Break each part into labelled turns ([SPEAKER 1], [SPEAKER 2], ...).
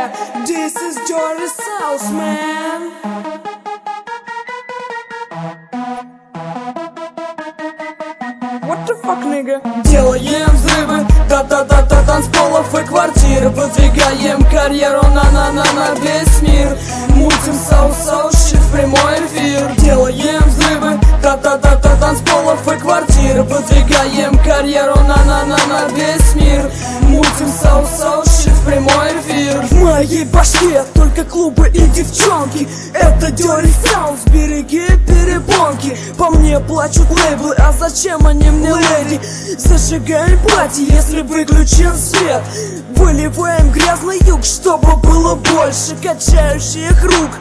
[SPEAKER 1] Yeah, this is Dirty South, man. What the fuck, nigga? Делаем взрывы, та-та-та-та, танцполов и квартир. Выдвигаем карьеру на весь мир. Мутим соус-соус-щит в прямой эфир. Делаем взрывы, та-та-та-та, танцполов и квартир. Выдвигаем карьеру на весь мир. Мутим соус-соус-щит в прямой эфир. В моей башке только клубы и девчонки. Это Dirty South, береги перепонки. По мне плачут лейблы, а зачем они мне, леди? Зажигаем пати, если выключен свет. Выливаем грязный юг, чтобы было больше качающих рук.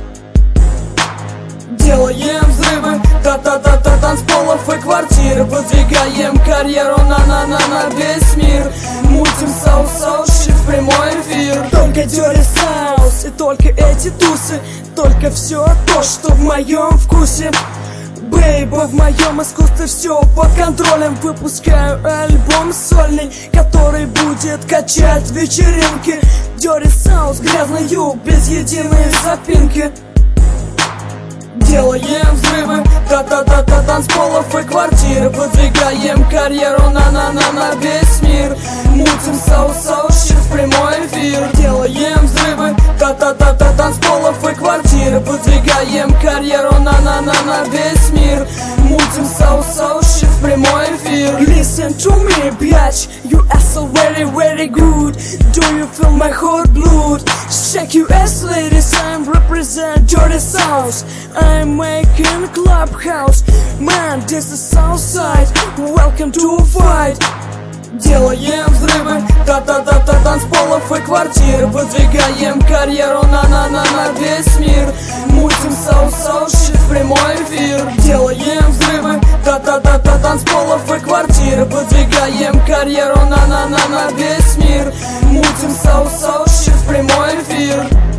[SPEAKER 1] Делаем взрывы, та-та-та-та, танцполов и квартир. Выдвигаем карьеру на весь мир. Мутим соус-соус-щит в прямой эфир. Только Dirty South и только эти тусы. Только все то, что в моем вкусе. Бейба, в моем искусстве все под контролем. Выпускаю альбом сольный, который будет качать вечеринки. Dirty South, грязный юг, без единой запинки. Делаем взрывы, та-та-та-та, танцполов и квартир. Выдвигаем карьеру на весь мир. Мутим соус-соус-щит в прямой эфир. Делаем взрывы, та-та-та-та, танцполов и квартир. Выдвигаем карьеру на весь мир. Мутим соус-соус-щит в прямой эфир. Listen to me, bitch, you are so very, very good. Do you feel my hot blood? Shake your ass, ladies, I'm represent Dirty South. I'm making clubhouse, man, this is Southside. Welcome to a fight. Делаем взрывы, та-та-та-та, танцполов и квартир. Выдвигаем карьеру на весь мир. Мутим соус-соус-щит в прямой эфир. Делаем взрывы, та-та-та-та, танцполов и квартир. Выдвигаем карьеру на весь мир. Мутим соус-соус-щит в прямой эфир.